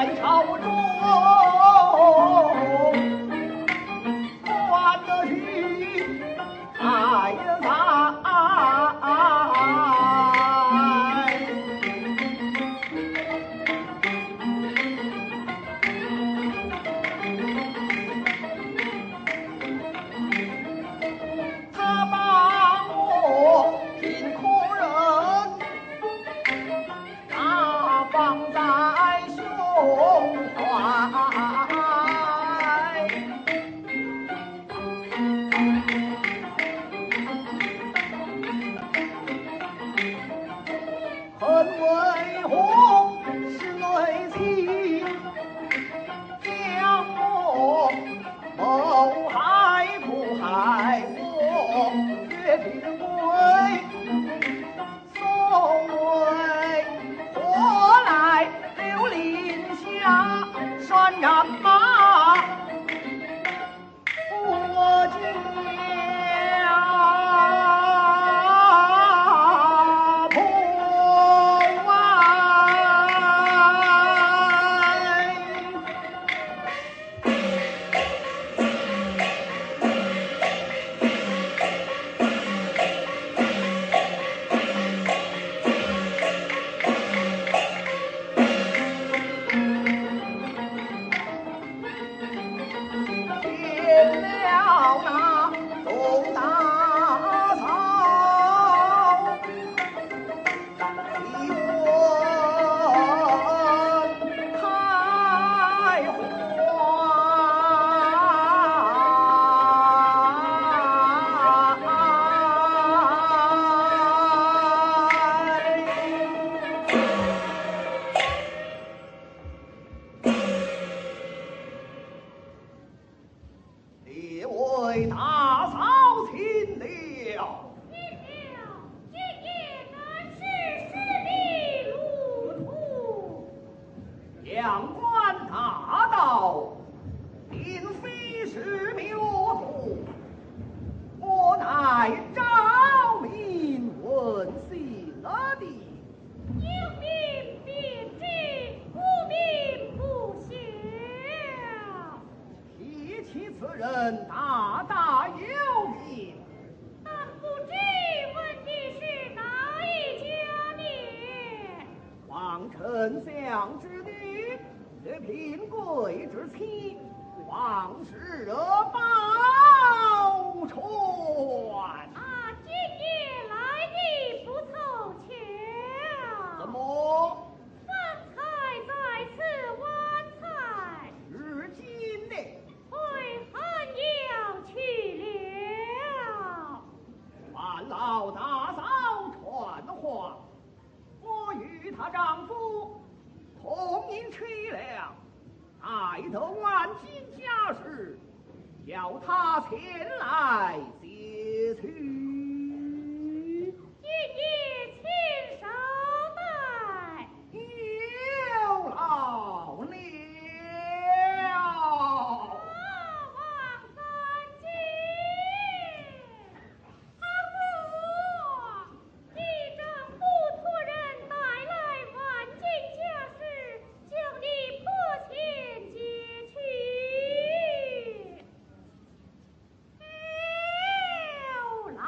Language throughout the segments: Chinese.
在朝中管得去，哎呀在。他把我贫苦人他放在胸怀，恨为何是内情，将我谋害不害我，岳平贵送为何来刘林下拴人马，我家破外。添了那宋大嫂，一问开列位大嫂请了。 今夜乃是世的路途， 阳关大道并非是谬途，我乃昭明问姓的， 有名便知，无名不晓。 提起此人大大有名， 但不知问的是哪一家呢？ 王丞相之女，这平贵之妻，王氏宝钏。 今夜来的不凑巧， 怎么方才在此晚菜， 如今呢？ 回汉阳去了。 万老大嫂传话，我与她丈夫同饮去了，待等晚进家时，叫他前来接去。 今夜请稍待。 有劳了。 王三姐，阿母，你丈夫托人带来万金家事，叫你婆前接去。有劳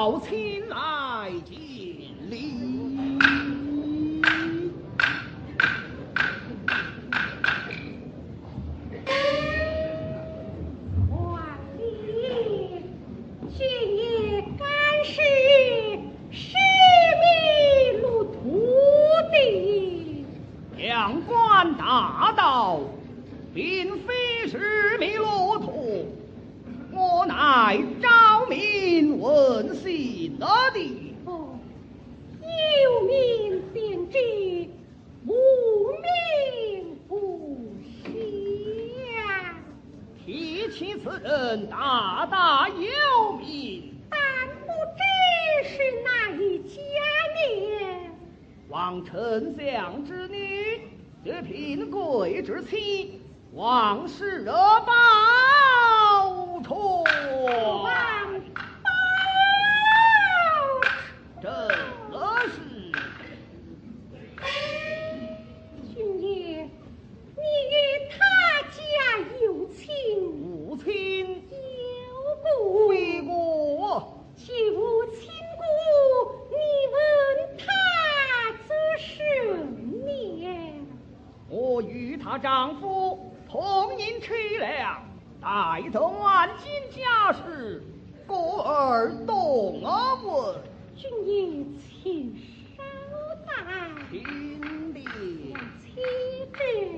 到亲来见礼。 皇帝，今夜干是十迷路途的。 阳关大道，并非是迷路途，我乃昭明问心的地。 哦，有名便知，无名不详。 提起此人，大大有名， 但不知是哪一家呢？ 望丞相之女，得嫔贵之妻，王氏热报出。 王宝， 这是君爷，你与他家有亲无亲有故， 非故， 既无亲故，你问他做甚呢？ 我与她丈夫同饮炊粮，待同万金家事，故而动而问。 君爷请稍待， 亲的妻子，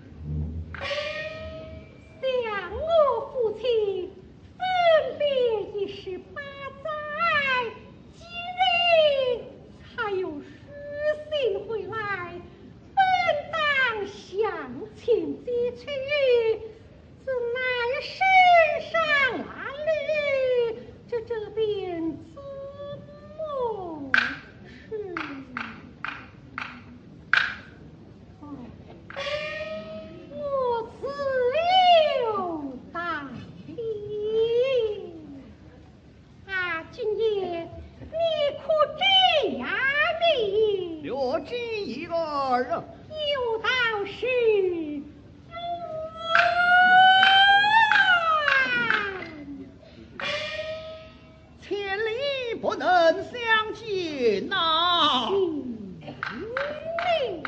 想我夫妻分别18载，今日才有书信回来，本当向前接去，怎奈身上褴褛，这便怎么是？我自有道理。啊，君爷，你可这样呢？ 略知一二， 有道是千里不能相见呐、 心灵。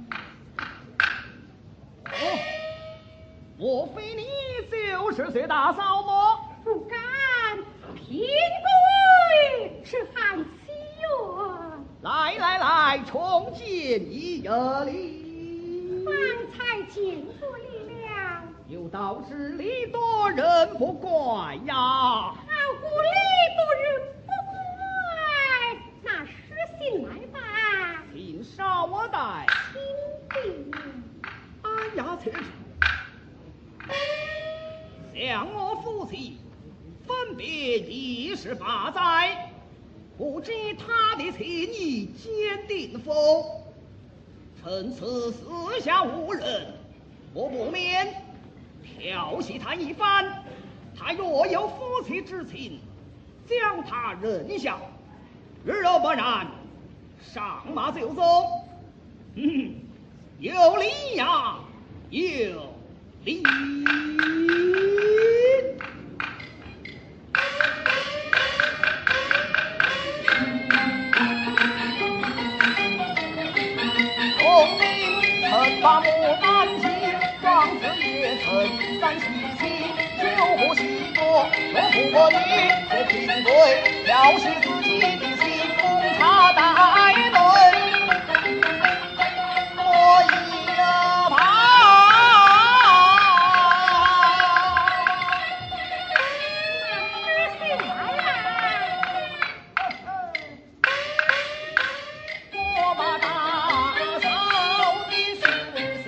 哦，莫非你就是薛大嫂么？ 不敢，贫贵是汉妻哟。 来，重见一礼。 方才见过你了， 有道是礼多人不怪呀。 好过礼多人不怪。那书信来吧， 请稍我待。 亲弟。 哎呀，此想我夫妻分别28载，不知他的情意坚定否？趁此四下无人，我不免调戏他一番。他若有夫妻之情，将他认下；若不然，上马就走。有理呀，有理。孔明曾把牡丹计，庄子也曾三七七，酒壶西多，若不过你，却贫贵，调戏自己的心，奉茶待论。我一怕。 书信来了， 我把大嫂的事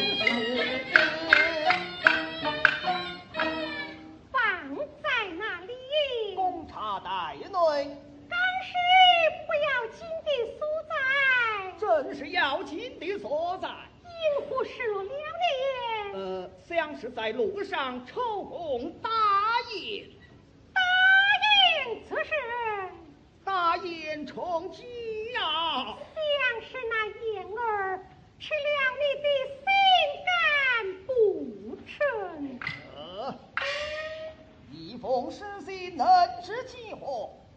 放在哪里？ 奉茶待论。 当时不要紧的所在， 正是要紧的所在。 因何失落了呢？ 想是在路上抽功打雁， 答应此事， 打雁充饥呀。 像是那燕儿吃了你的心肝不成？ 一封诗信能知几何？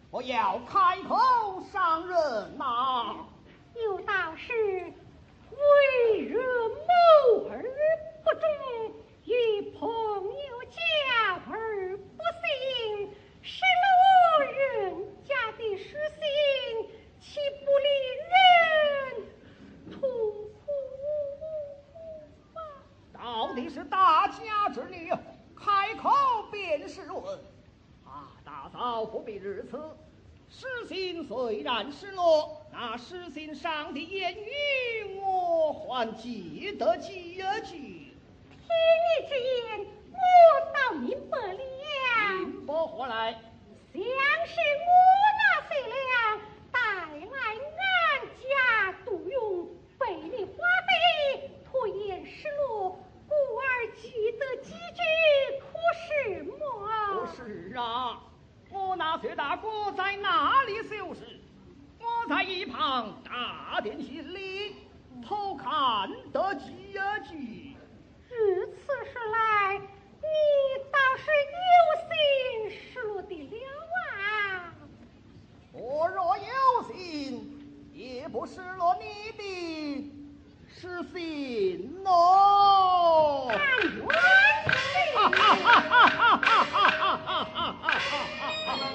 我要开口伤人呐。 有道是为人谋而不忠，与朋友交而不信，失落人家的失信，岂不令人痛苦啊？ 到底是大家之女，开口便是问。啊，大嫂不必如此。失信虽然失落，那失信上的言语，我还记得几句。 听你之言，我倒明白了。 明白何来？ 像是我那些粮带来俺家独用，被你花费，拖延失落，故而记得几句，可是么？ 不是啊，我那薛大哥在哪里修饰？我在一旁打点心里，偷看得几句。 如此说来，你倒是有心失落的了啊！ 我若有心，也不失落你的失信喽。 但愿哈哈哈哈哈哈哈哈！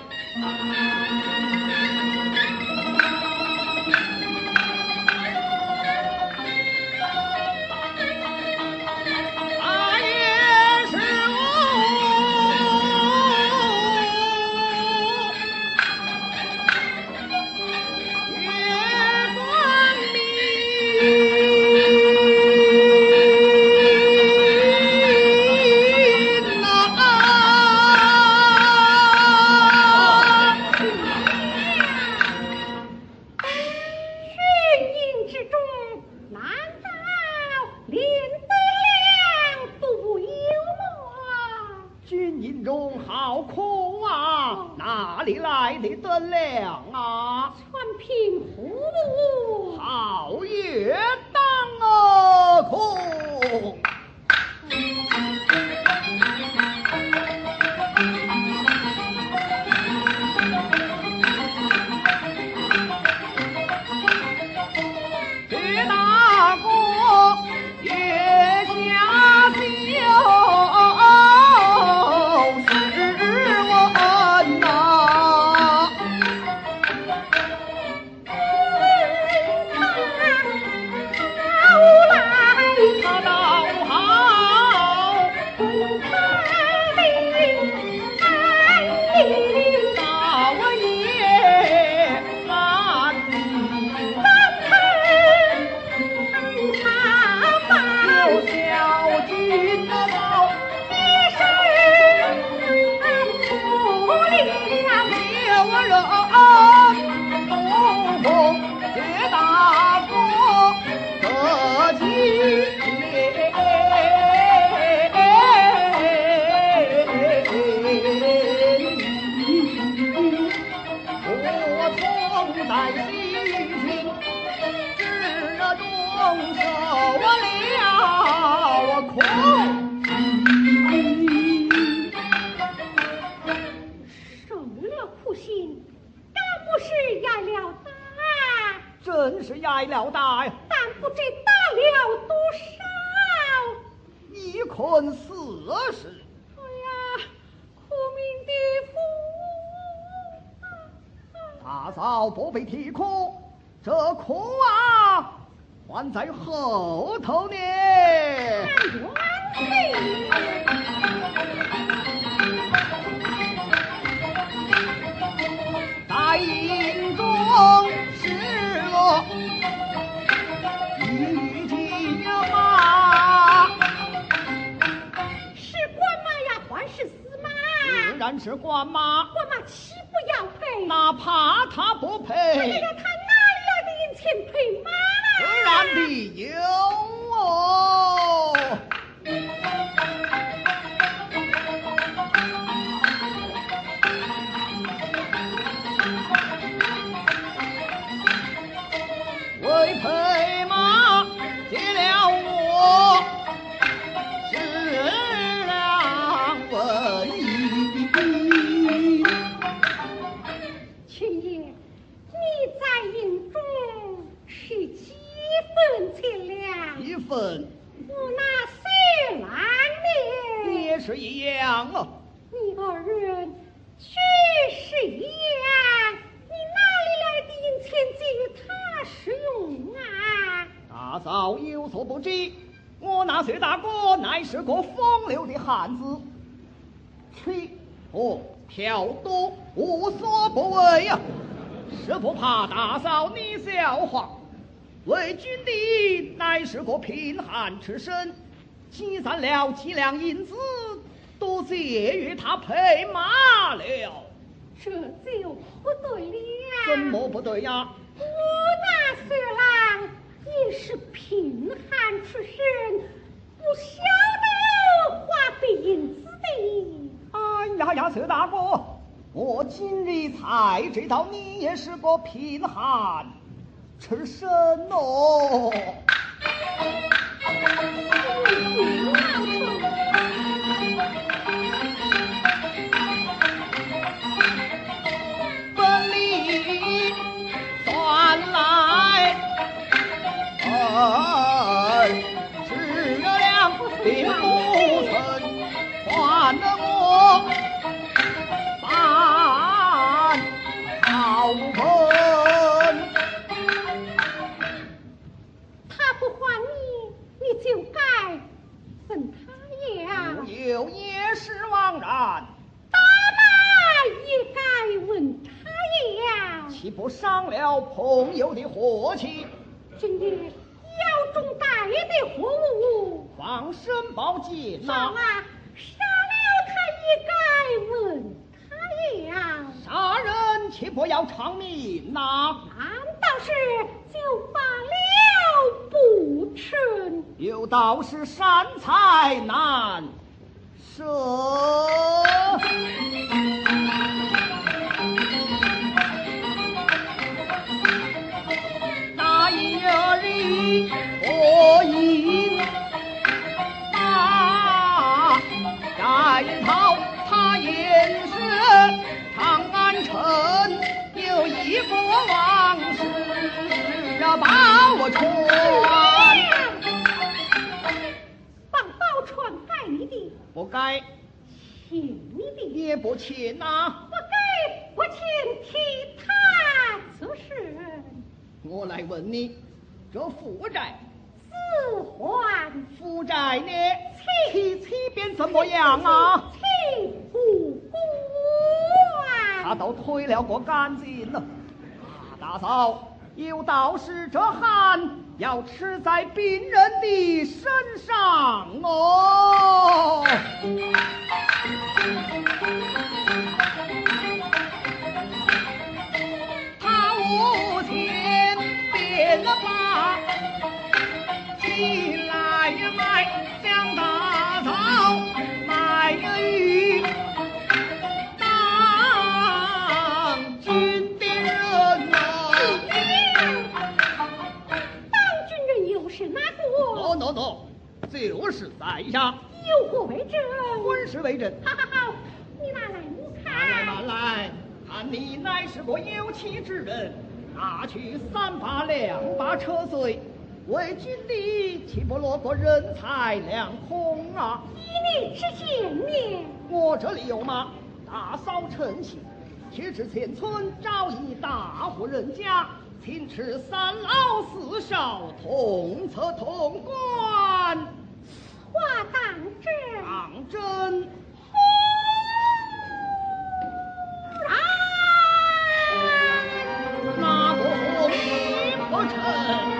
真是挨了打呀！ 但不知打了多少。 一困40。 哎呀，苦命的父！ 大嫂不必啼哭，这苦啊，还在后头呢。在营中失落一匹马， 是官马呀，还是死马？ 自然是官马。 官马岂不要赔？ 哪怕他不赔， 哎呀，他哪里来的银钱赔马啦？ 自然的有哦。为陪马借了我10两文银， 你二人确实一样，你哪里来的银钱给他使用啊？ 大嫂有所不知，我那薛大哥乃是个风流的汉子，取和嫖赌无所不为呀，是不怕大嫂你笑话。为君的乃是个贫寒之身，积攒了几两银子，都借与他配马了。 这就不对了。 怎么不对呀？ 我那薛郎也是贫寒出身，不晓得花费银子的。 哎呀，薛大哥，我今日才知道你也是个贫寒之身哦。本理算来，是两并不曾还了我半好分。 他不还你，你就该分他呀。 不有也是枉然， 大马也该问他呀。 岂不伤了朋友的和气？ 今日腰中带的货物， 放申报借杀拿， 杀了他也该问他呀。 杀人岂不要偿命呐？ 难道是就罢了不成？ 有道是善财难舍。那一日我迎大战袍，他也是长安城有一个王师把我传。 帮宝钏该你的， 不该欠你的， 也不欠呐。 不该不欠替他做事。 我来问你，这负债自还负债呢？七变怎么样啊？ 气不还。 他都退了个干净了。大嫂，有道是这汗要吃在病人的身上哦。他无钱变了法，进来买向大嫂买鱼当军的人呐。 当军人又是哪个？ no，就是在下有何为证？ 婚事为证。 好，你拿来我看。 慢来，看你乃是个有气之人，拿去3把2把车碎，为君的岂不落个人财两空啊？ 以你之见呢？ 我这里有马，大嫂趁喜，去至前村找一大户人家，请吃3老4少，同策同观。 话当真？ 当真。那不明不成？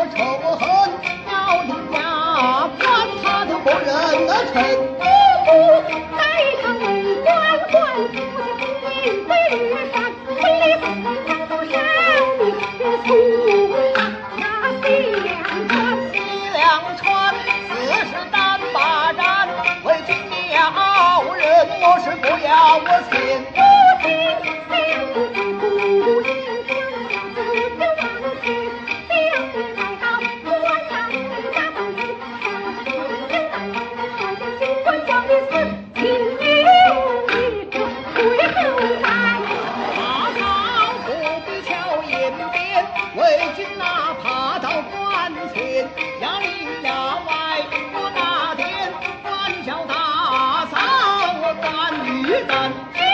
仇恨，要定家管他就不认得称。 在场为官官，不见公明飞绿山，婚礼四方都少你苏那西凉川 4十单把战，为君了人，我是不要我心。 不听相思不应将子就忘记，相思来到官场里打东西，新官叫你死，情有一个退后来。 马上不必瞧延边，为君哪怕到关前，压里压外我那天官小大嫂我敢与战。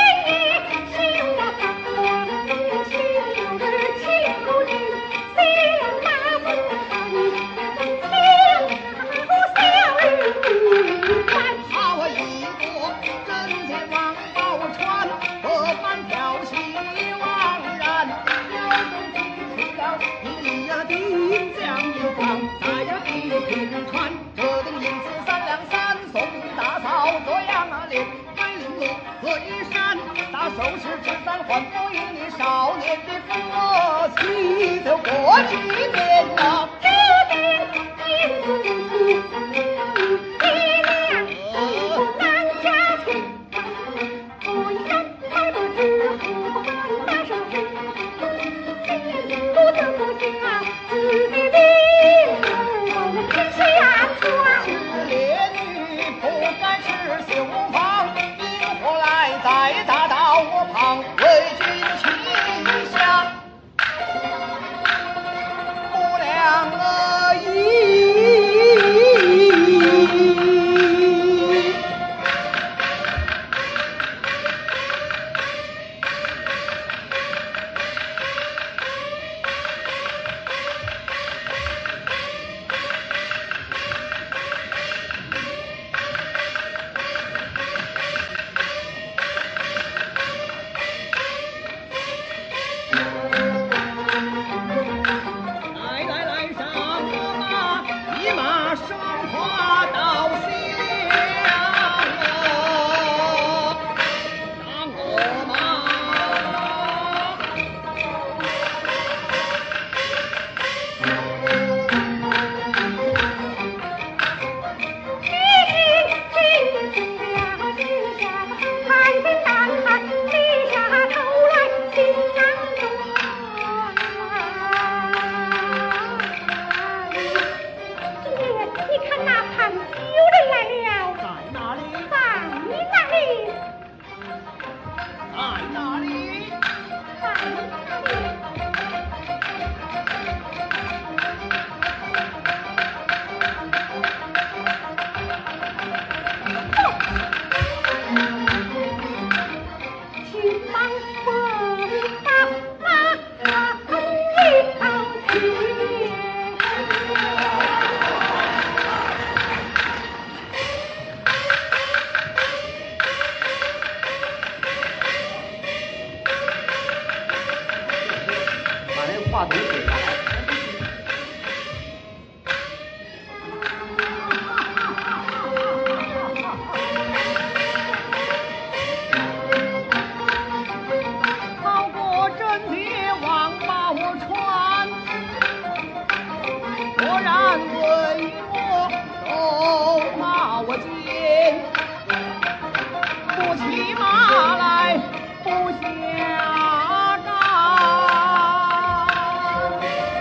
收拾之咱还不与你少年的夫妻就过几年呐。话筒给他。好过贞洁王宝钏，果然为我都骂我奸，不骑马来不下岗。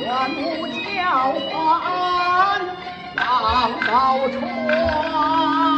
愿母交还王宝钏。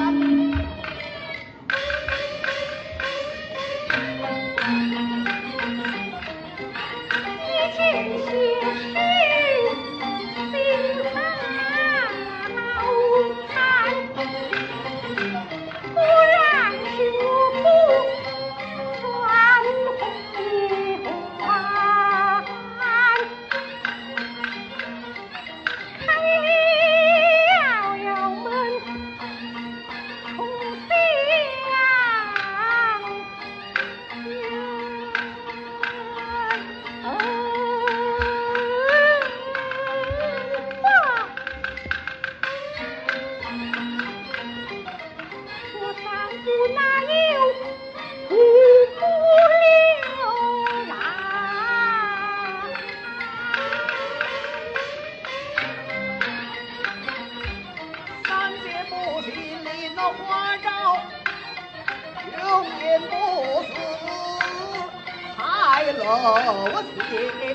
楼前，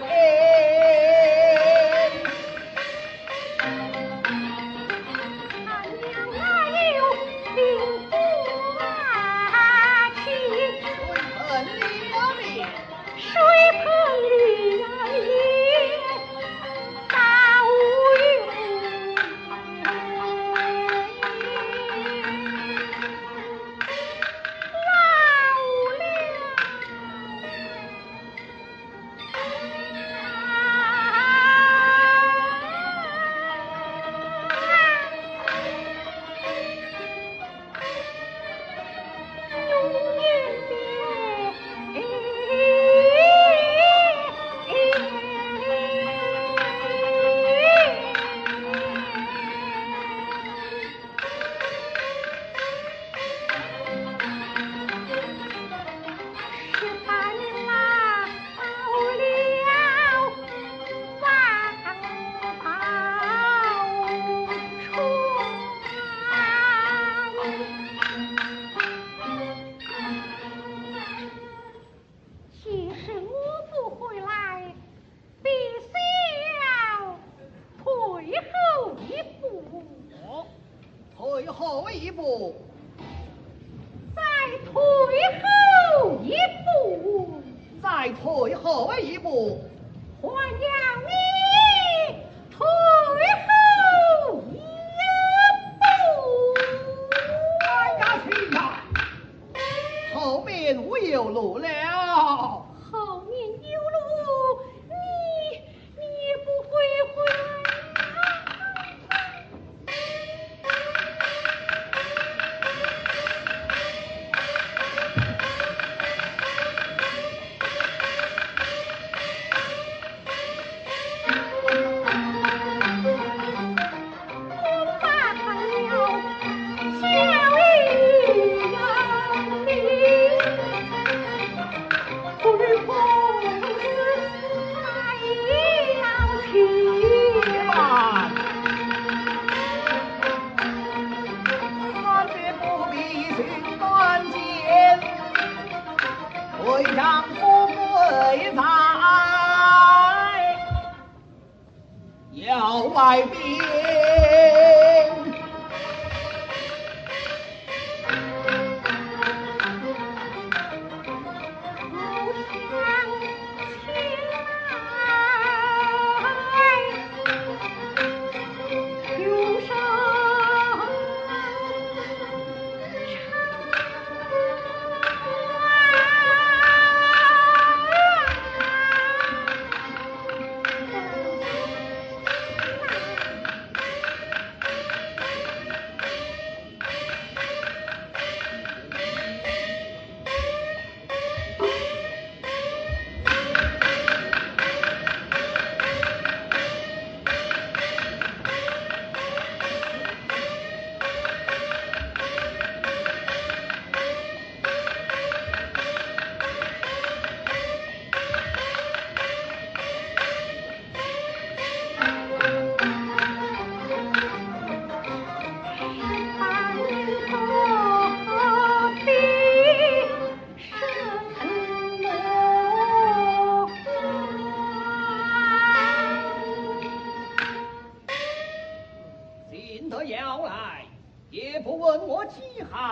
他娘哪有病花气？ 水盆里面， 水盆里呀里大无语。 退后一步， 再退后一步， 再退后一步， 还要你退后一步。 哎呀去呀！后面无有路了。 后面有路，你也不会回来。 为丈夫贵在要外边。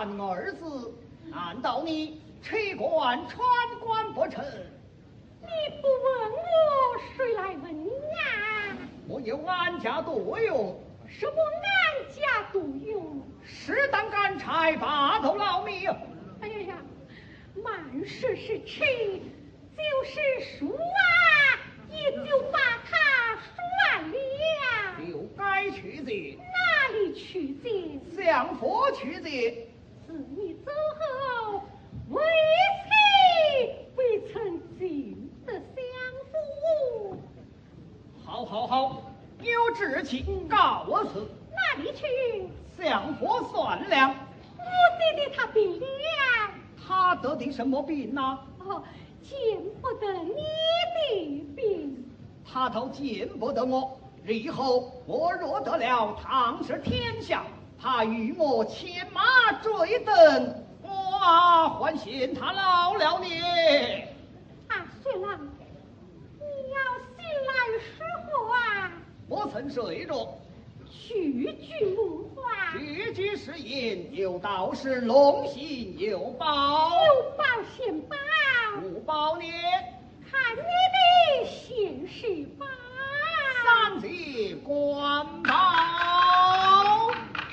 二字，难道你弃官川官不成？ 你不问我，谁来问你呀？ 我有安家多用， 什么安家多用？ 适当干差，把头劳命。 哎呀呀，万事是吃，就是输啊，也就把他算了。 就该去罪， 哪里去罪？ 向佛去罪。 自你走后，为妻未曾尽得相负。 好好好，有志气，告我辞。 哪里去？ 向佛算量。 我爹爹他病了。 他得的什么病呢？ 哦，见不得你的病。 他倒见不得我。日后我若得了唐氏天下，他与我牵马追等，我还嫌他老了呢。 啊，薛郎，你要醒来说话。 我曾睡着， 句句梦话， 句句是言，有道是龙行有报， 有报现报， 不报呢？ 看你的现世报。 三界官报。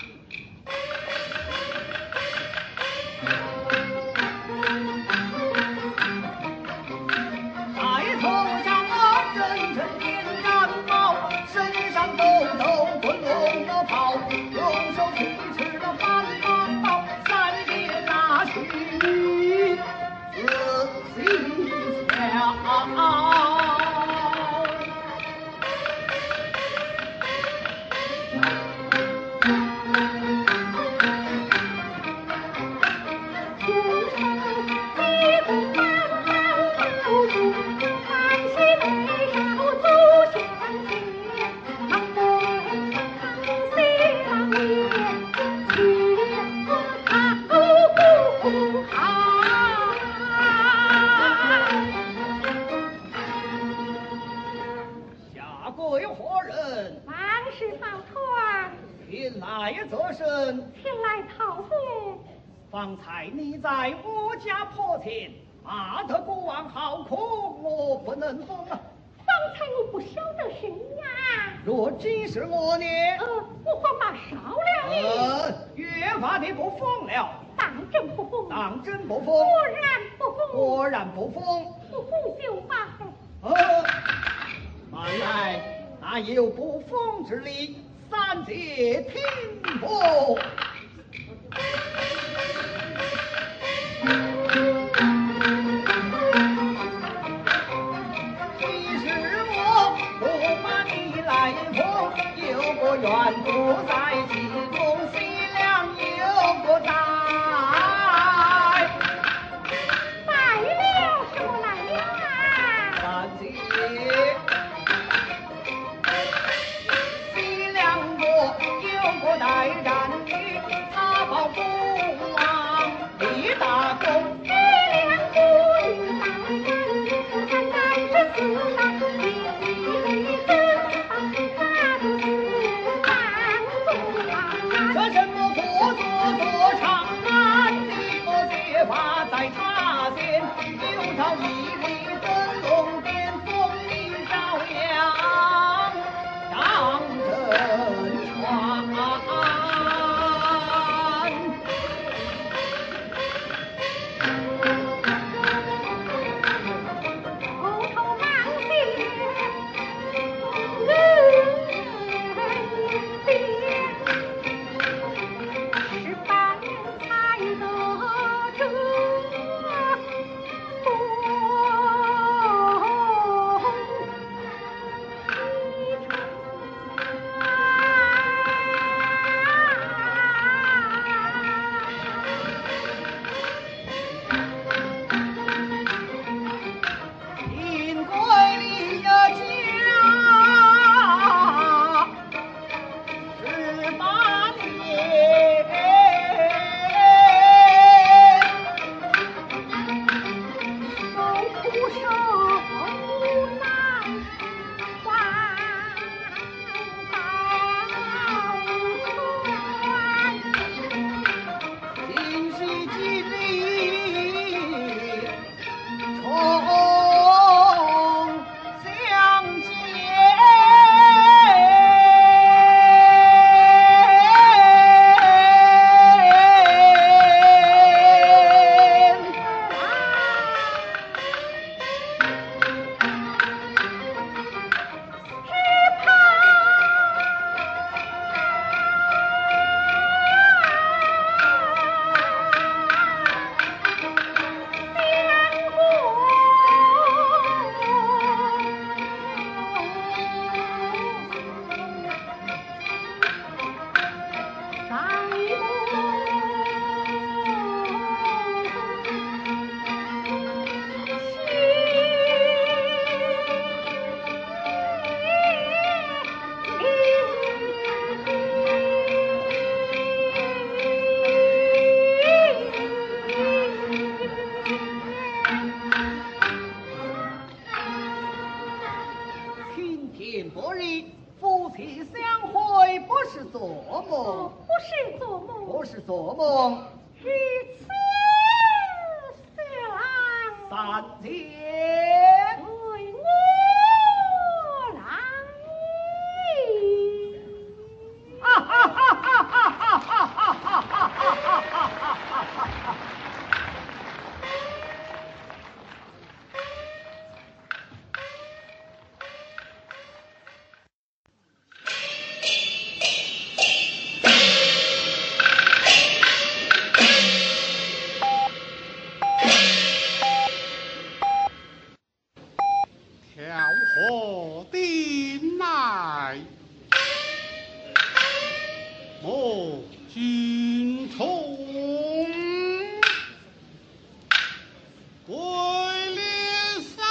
在头上我阵阵点燃毛，身上抖抖滚龙的炮，用手去吃了翻翻包，三界拿去仔细瞧。方才你在我家破前骂得国王好苦，我不能疯啊！ 方才我不晓得谁呀。 若真是我呢？ 我还把烧了你。 越发的不疯了。 当真不疯？ 当真不疯？ 果然不疯。 果然不疯。 不疯就罢。 原来哪有不疯之理？三界听不。其实我不把你来疯，有个缘不在其中，西凉有个在。 来了什么来了啊？ 三界西凉国有个代战女，她保国王立大功。在他前有朝一日灯笼点，风铃照亮张真传。 去相会不是做梦， 不是做梦， 不是做梦。 与此色郎三姐， 对我郎意。 哈哈哈哈哈哈哈哈哈哈哈哈！ 调和定来，莫君从，为了三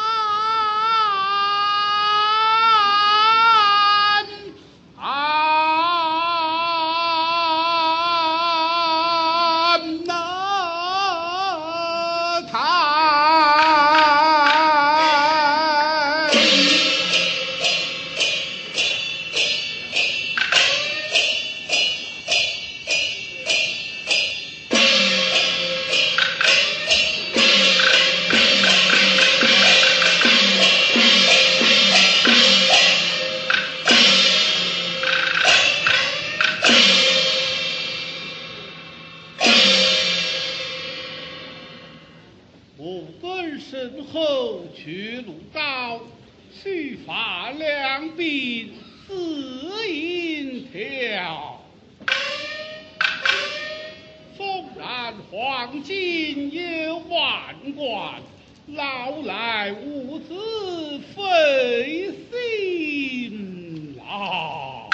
我本身后去路高，须发两鬓似银条。纵然黄金有万贯，老来无子费心啊！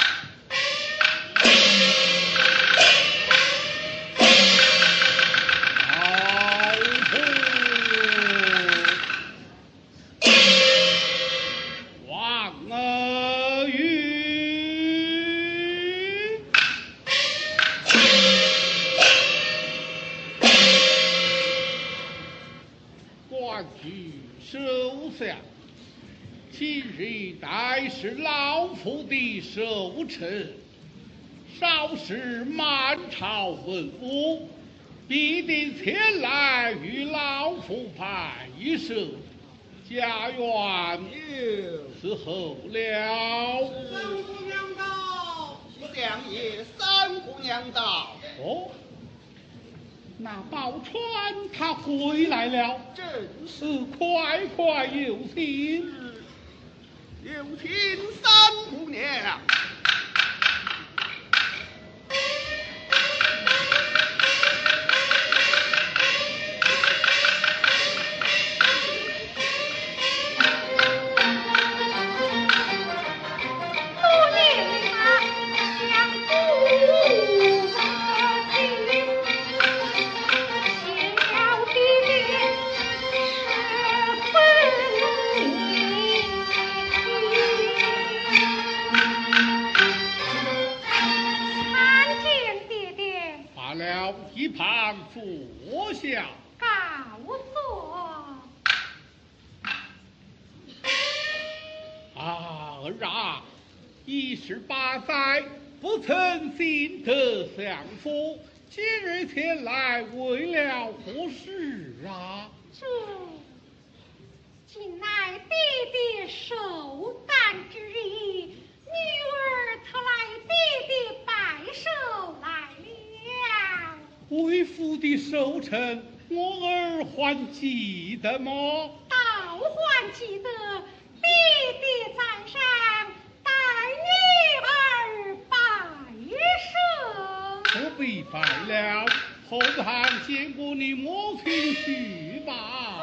首相，今日乃是老夫的寿辰，稍时满朝文武必定前来与老夫拍手，家园伺候了。 三姑娘到，相爷，三姑娘到。 哦。那宝钏她回来了， 正是快快有请， 有请三姑娘。 一旁坐下， 告座。 儿啊，18载不曾见得相夫，今日前来为了何事啊？ 今乃爹爹寿诞之日，女儿特来爹爹拜寿来了。 为父的寿辰，我儿还记得吗？ 倒还记得，爹爹在上，待女儿拜寿。 不必拜了，后堂见过你母亲去吧。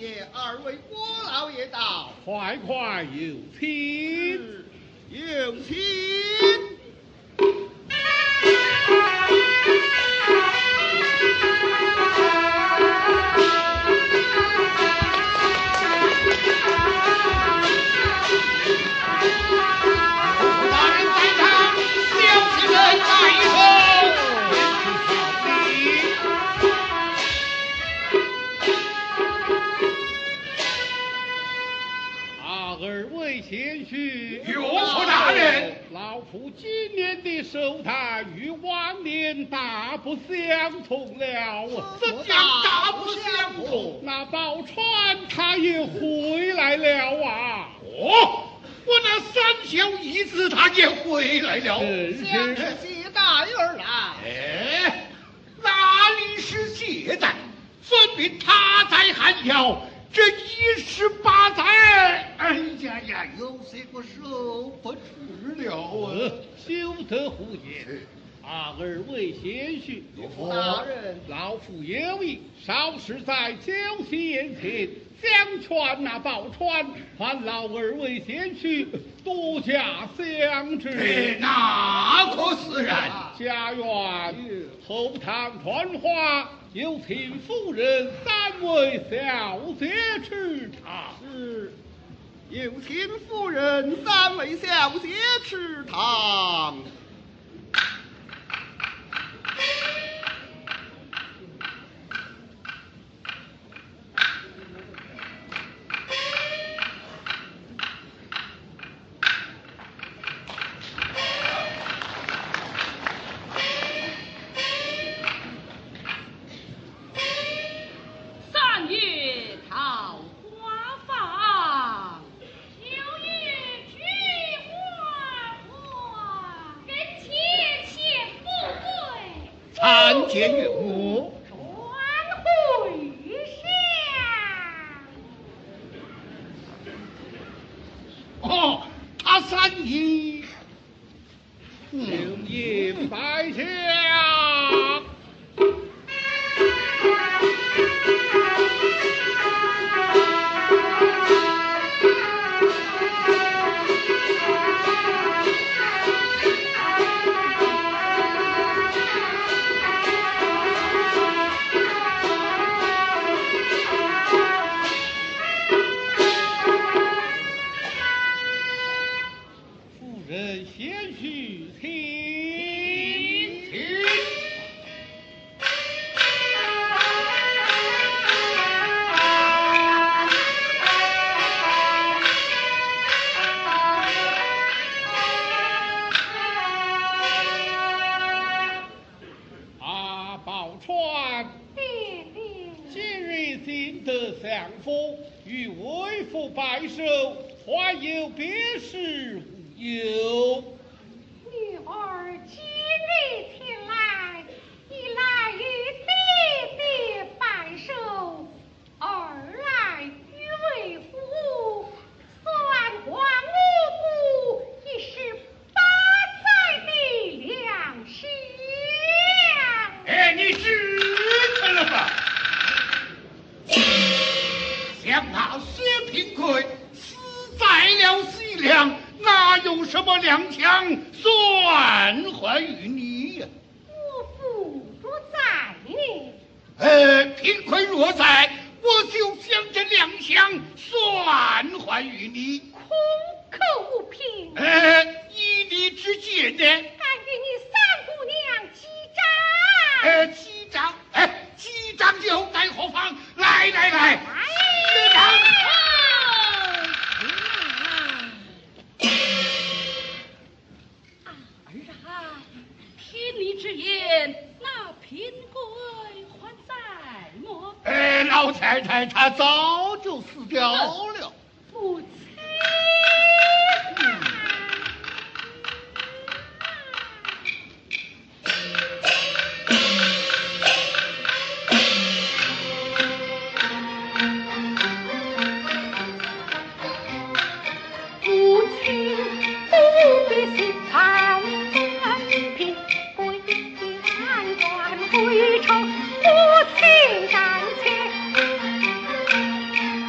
爷，二位郭老爷到， 快快有请。 有请。 谦虚， 有何大人？ 老夫今年的寿诞与往年大不相同了。 怎讲大不相同？ 那宝钏他也回来了啊！ 哦，我那三小姨子她也回来了， 向着接待而来。 哎，哪里是接待？分明他在寒窑。这18载，哎呀呀，有些个受不住了啊！ 休得胡言，二位贤婿， 大人， 老夫有意，稍时在酒席宴前，相劝那宝钏，还劳二位贤婿多加相知。 那可是然。 家园后堂传话。有请夫人3位小姐吃茶。 是，有请夫人3位小姐吃糖。 参见岳母， 转会上。 哦，他3姨， 请宴拜下。相逢与为父拜寿，还有别事无有？ 女儿今日前来，一来与爹爹拜寿，二来与为父算还我父18载的粮食。 哎，你知道了吧？像那薛平贵死在了西凉，哪有什么粮枪算还于你呀？ 我父若在呢？ 平贵若在，我就将这粮枪算还于你。 空口无凭。 以你之见呢？ 俺与你三姑娘击掌。击掌就在何方？来。 听你之言，那平贵还在么？ 老太太她早就死掉了。 母亲。回城，母亲暂且。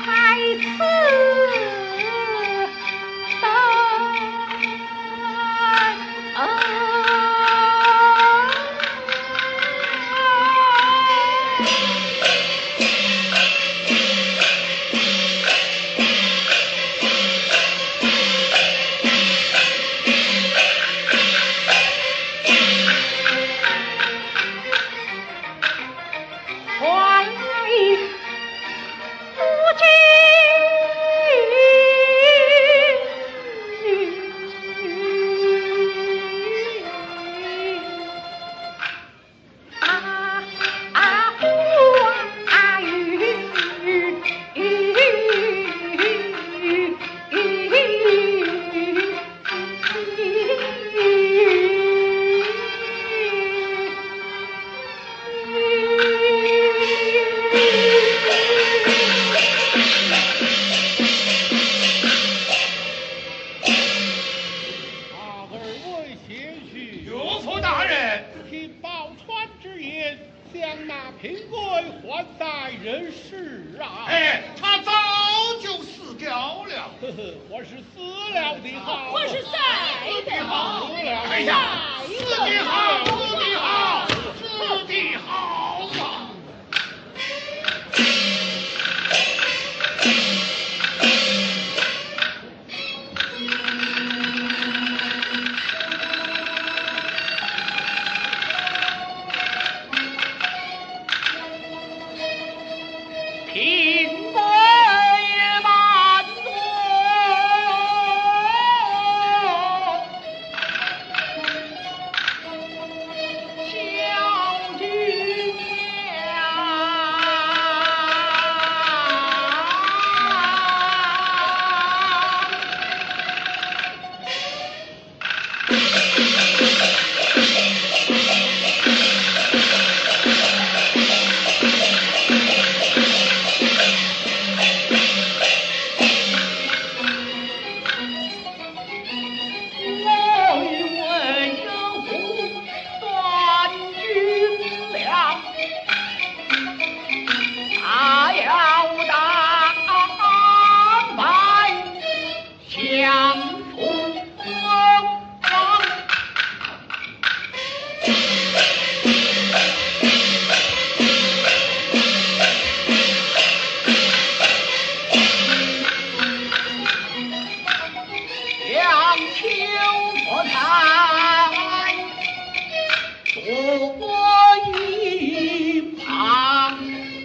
贵贤婿， 岳父大人， 听宝钏之言，想那平贵还在人世啊！ 哎，他早就死掉了。 呵呵，我是死了的好， 我是在的好， 死了哎呀，死的好，死的好，死的好啊！ 平贵满座，小君我与为有断军粮，他要打败相冲王。两秋不才，躲一旁。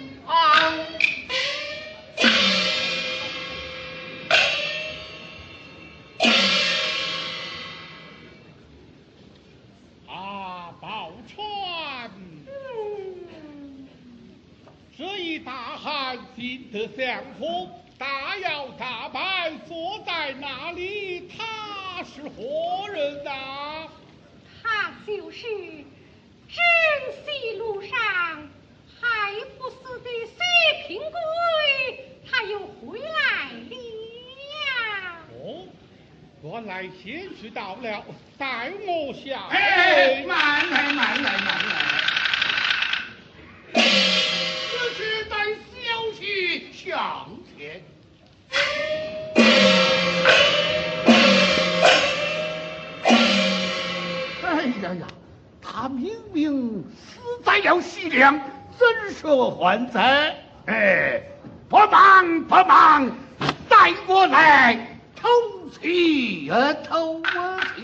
啊，宝钏，这一大汉进得相府，大摇大摆坐在那里，他是何人啊？ 他就是珍惜路上还不死的薛平贵，他又回来了。 哦，原来贤婿到了，带我下。 哎，慢来，慢来，慢来。此时带小婿向前。哎呀呀，他明明死在了西凉，怎说还在？哎，不忙不忙，带我来透气透气。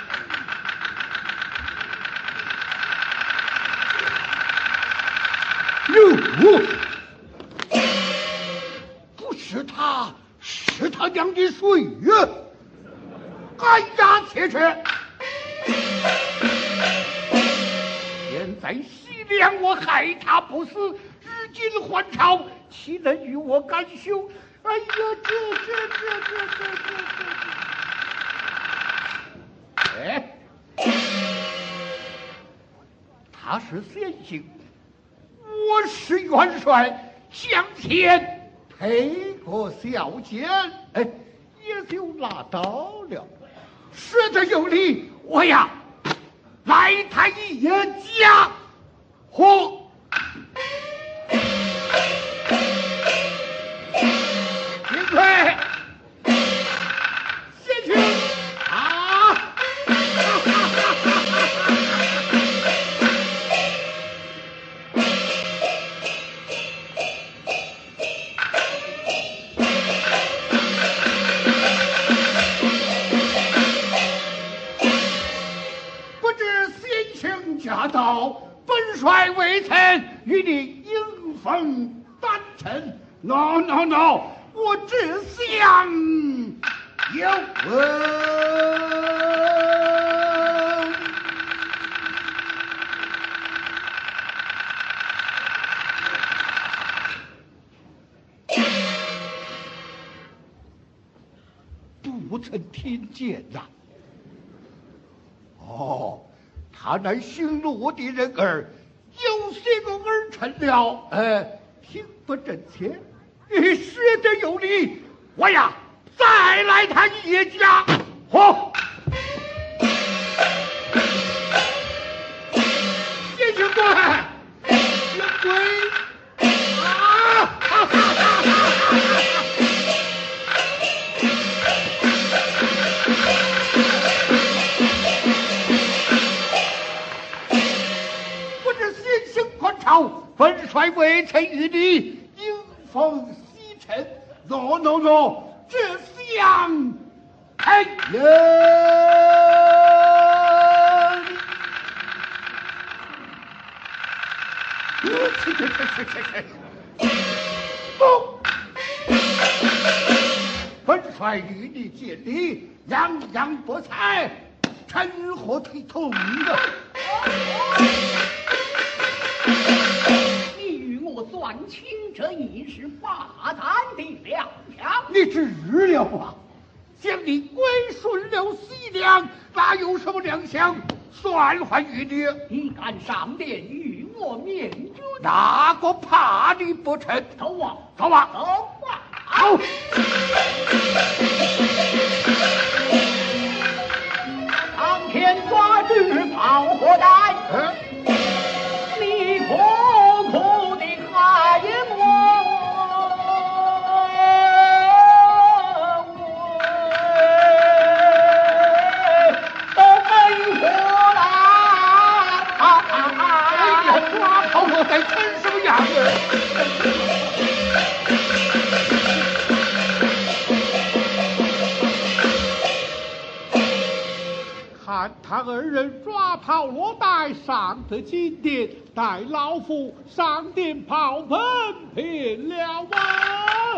哟，不是他，是他娘的水呀！哎呀，且去！现在西凉我害他不死，如今还朝，岂能与我干休？哎呀，这！哎，他是先行。我是元帅，向前配个小剑，哎，也就拿到了。说的有理，我呀，来他一家伙。金奎，先去啊！驾到，本帅未曾与你迎风单陈。No， 我只想有不曾听见呐。哦。他乃行路的人儿，有些个儿成了，听不真切，说的有理，我呀再来他一家，嚯！ 微臣与你迎风西尘，若，这相开人。本帅与你见礼，洋洋博采，成何体统的？ 你与我算清这一时霸占的两条， 你知了啊！将你归顺了西凉，哪有什么良相？算还与你， 你敢上殿与我面君？ 哪个怕你不成？ 走啊， 走啊， 走啊！ 走！ 当天抓至炮火袋，你苦苦的害我。 我在成什么样子？看他二人抓炮落袋，上得金殿，待老夫上殿炮喷平了啊！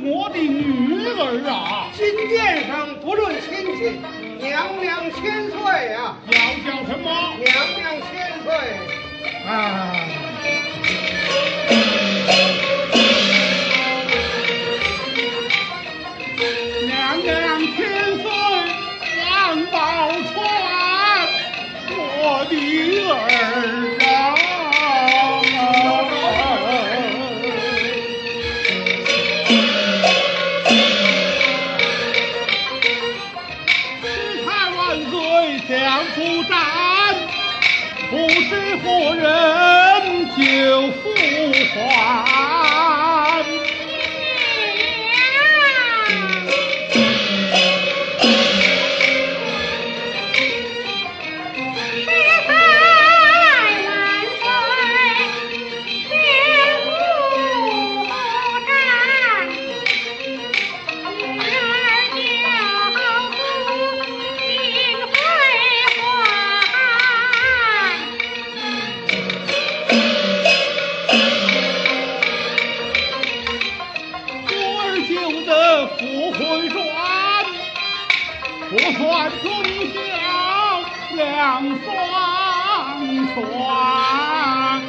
我的女儿啊！ 金殿上不论亲戚，娘娘千岁啊！ 要叫什么？ 娘娘千岁啊！ 娘娘千岁，王宝钏，我的儿啊！世才万岁相夫战，不知夫人就复还。不会转，不算忠孝两双全。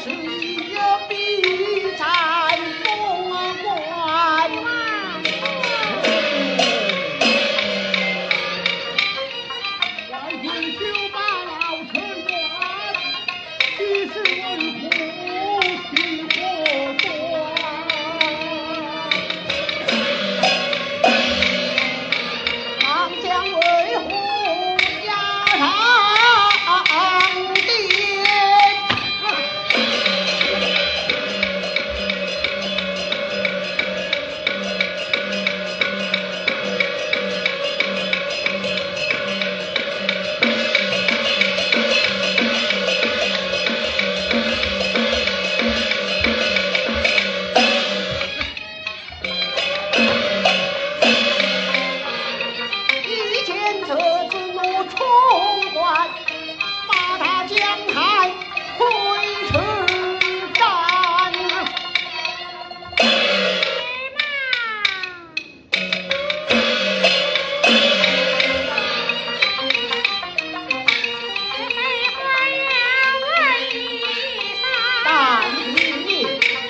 是一笔战公关嘛， 万岁就把老臣断，其实为虎皮火断。 长将为虎压上殿。一见这子如冲冠，把他将台推出战。但你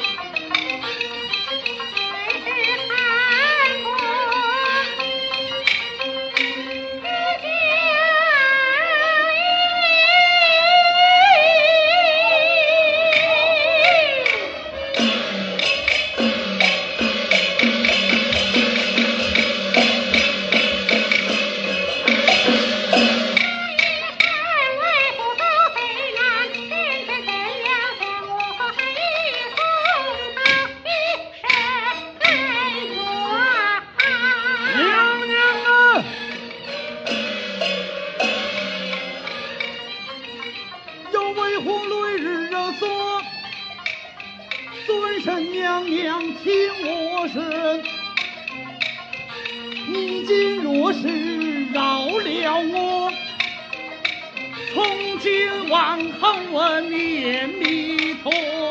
娘娘啊！有为虎累日热索，尊神娘娘请我身。你今若是饶了我，从今往后问念弥陀。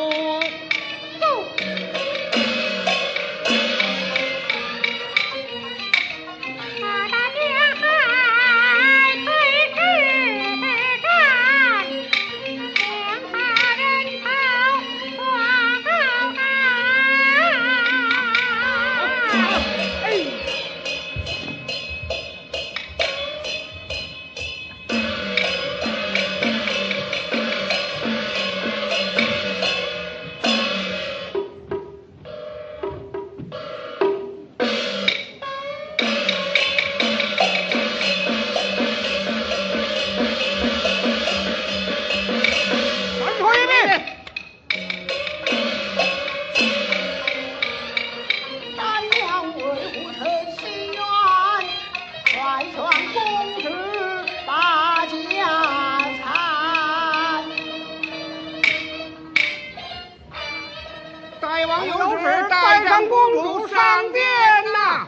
咱娘为虎臣心愿，快劝公子把家产。 大王有旨，带上公主上殿呐。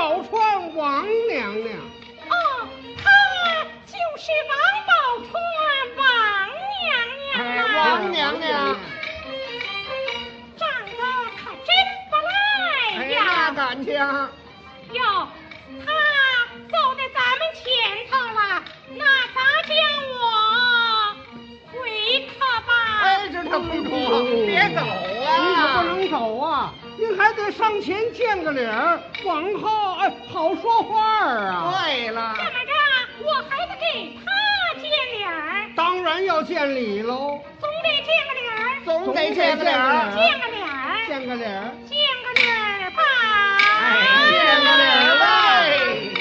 宝钏王娘娘。 哦，她就是王宝钏王娘娘啊！ 王娘娘， 长得可真不赖呀！ 那感情。 哟，她走在咱们前头了，那咱将我回可吧？ 哎，这可不中，别走啊！您可不能走啊！您还得上前见个礼儿，往后好说话啊！对了， 怎么着？我还得给她见礼儿， 当然要见礼喽， 总得见个礼儿， 总得见个礼儿， 见个礼儿， 见个礼儿， 见个礼儿吧！ 哎，见个礼儿呗。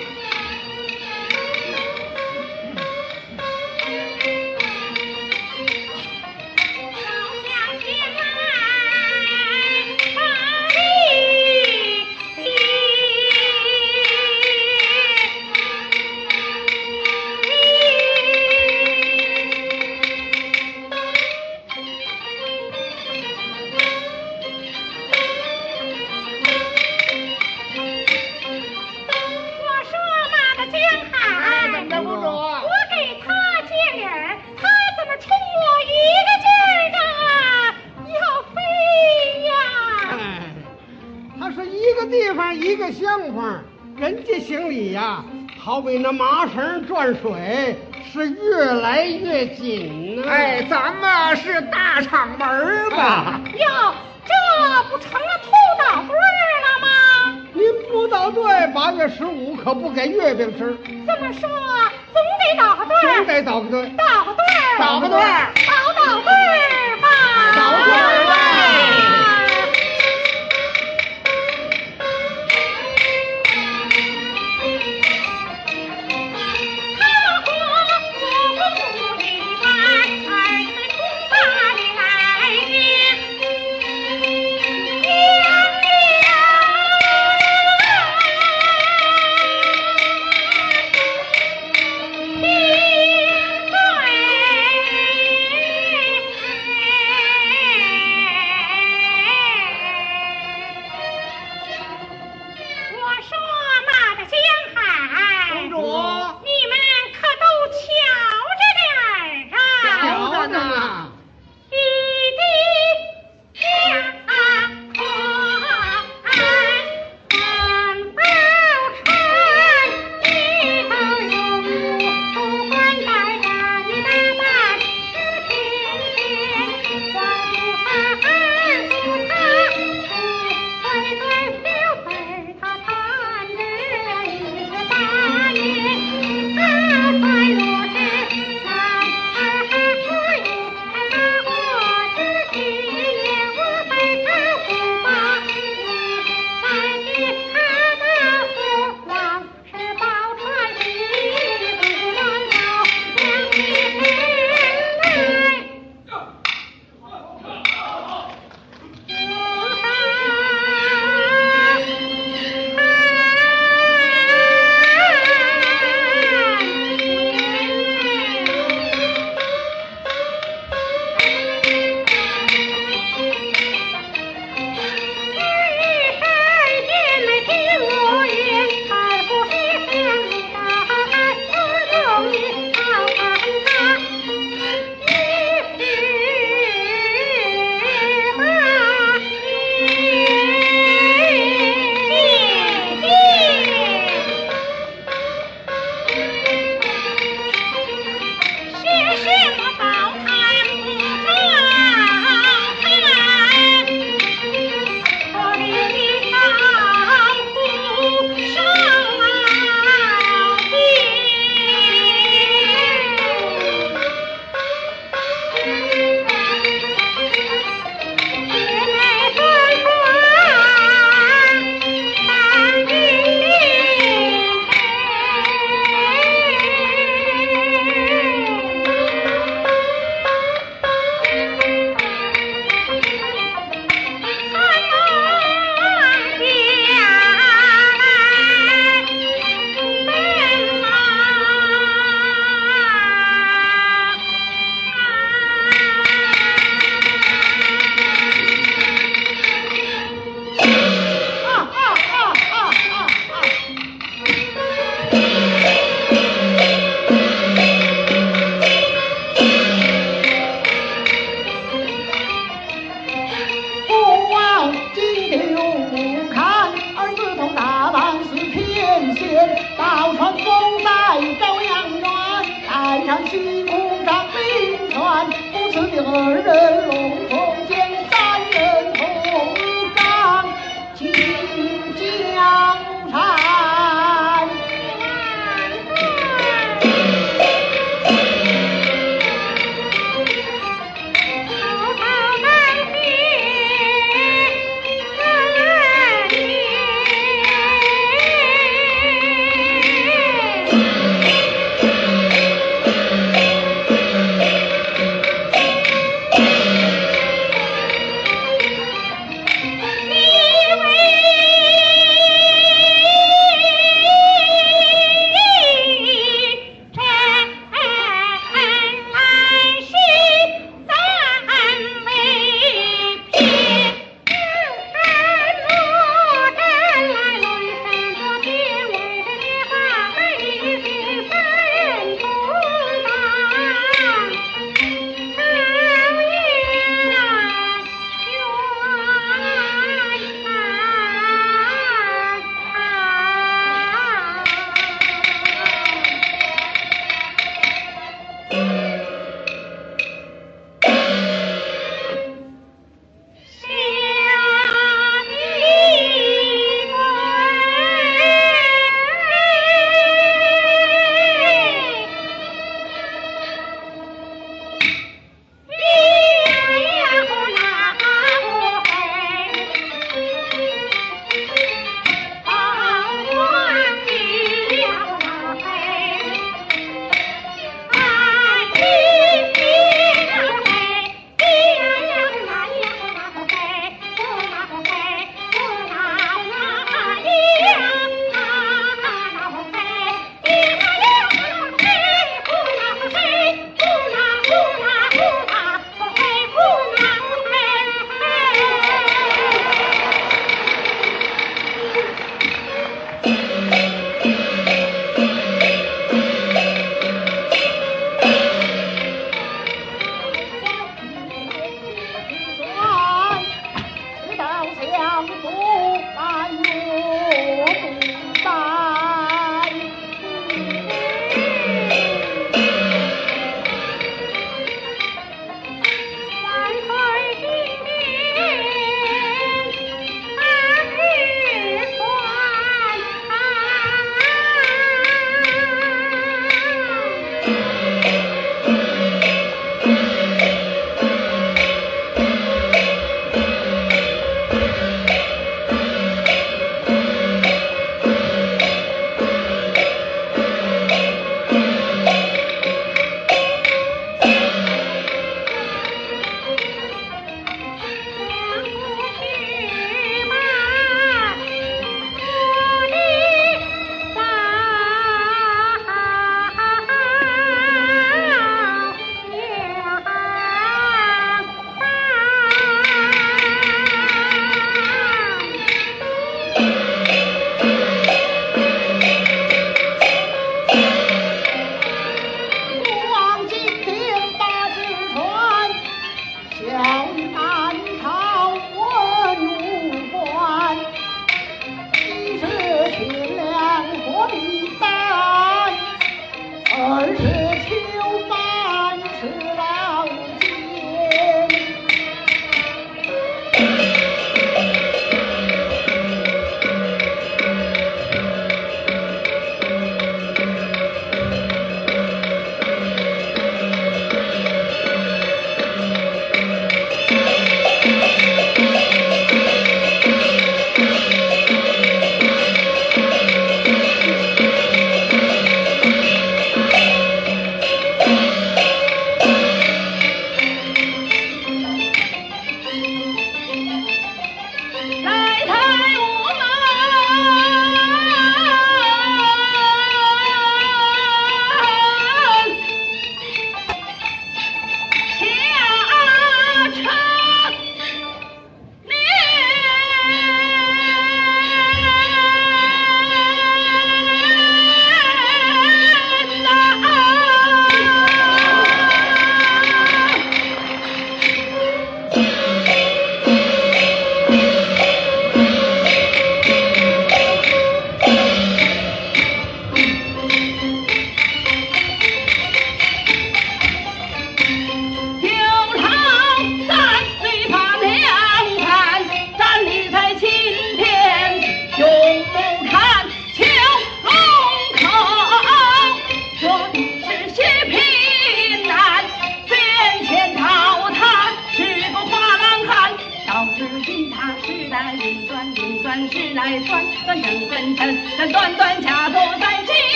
一个相况，人家行礼呀，好比那麻绳转水，是越来越紧呢。哎，咱们是大厂门吧？ 哟，这不成了兔捣队了吗？ 您不捣队，8月15可不给月饼吃。 这么说，总得捣个队， 总得捣个队， 捣个队， 捣个队， 捣队吧， 捣队吧。 见，倒传风在朝阳园，岸上西空上冰川，不辞的二人龙凤间，三人同上进江山。 啊！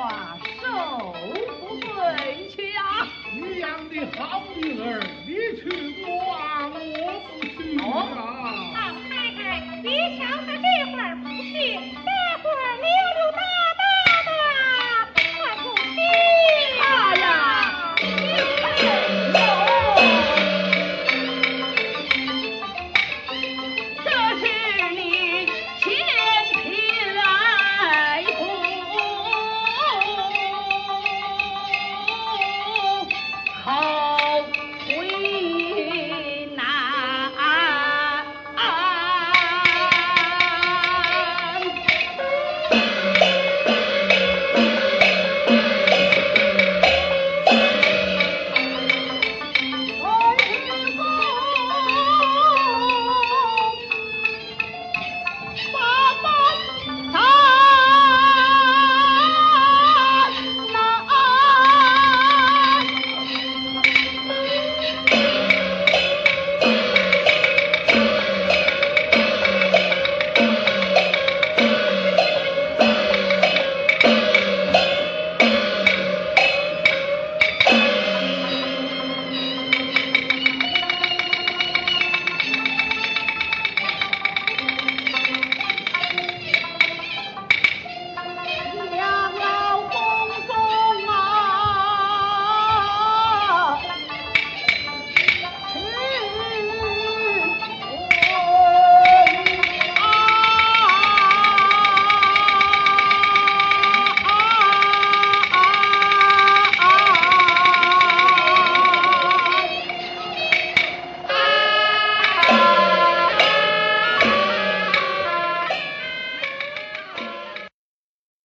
话收回。